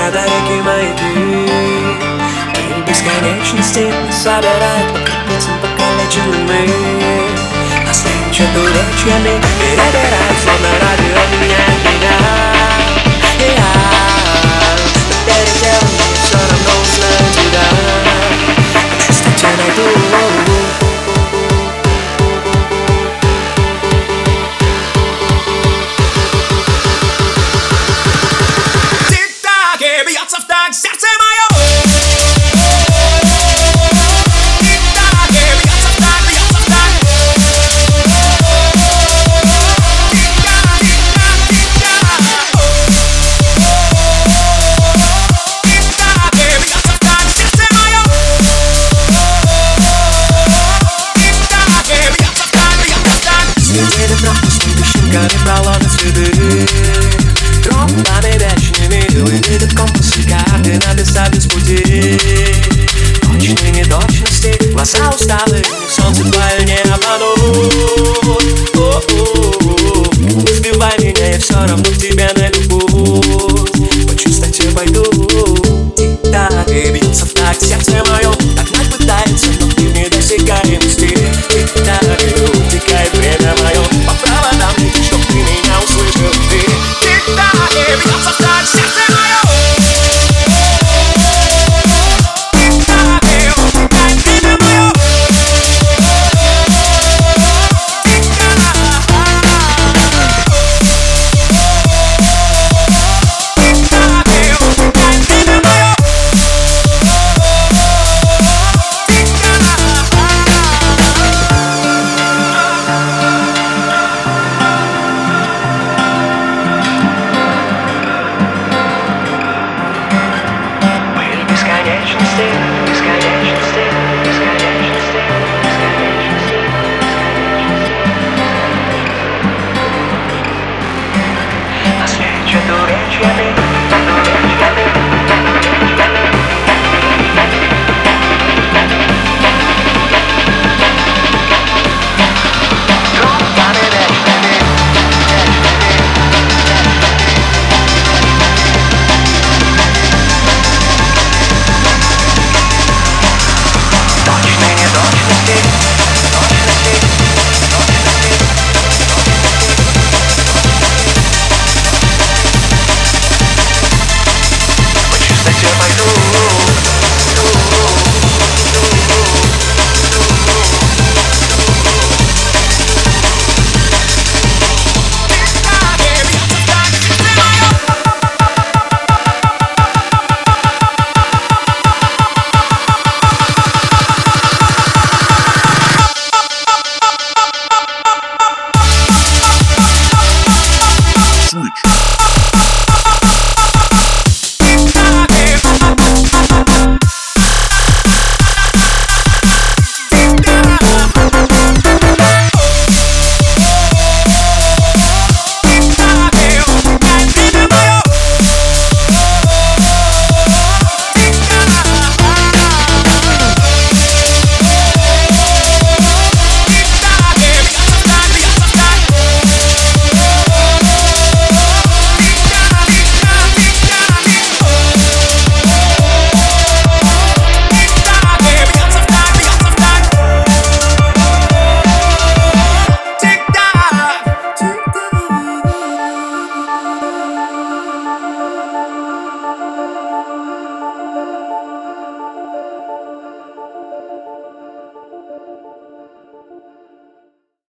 когда реки маяки в бесконечности собирают по крупицам покалеченный мир. Наследчату речьями перебирают, словно радио меняет меня. Но перед тем мне все равно узнаю тебя. В чистоте найду. Бьется в такт сердце мое. Тик-так, бьется в такт, бьется в такт. Тик-так, тик-так, тик-так. Тик-так, бьется в такт сердце мое. Тик-так, бьется в такт, бьется в такт. Следили пропустили щенками проломы следы. Тропами вечными выведут компасы, координаты без пути. Точные неточности, глаза усталые, солнце твое не обманут. Сбивай меня, я все равно к тебе найду путь. По чистоте пойду. Тик-так, и бьется в такт сердце мое. Догнать пытается, но ты в недосягаемости. Тик-так, и утекает время мое. По проводам летит, чтоб ты меня услышал. Тик-так, бьется в такт сердце мое. Тик-так, утекает время мое. Бесконечности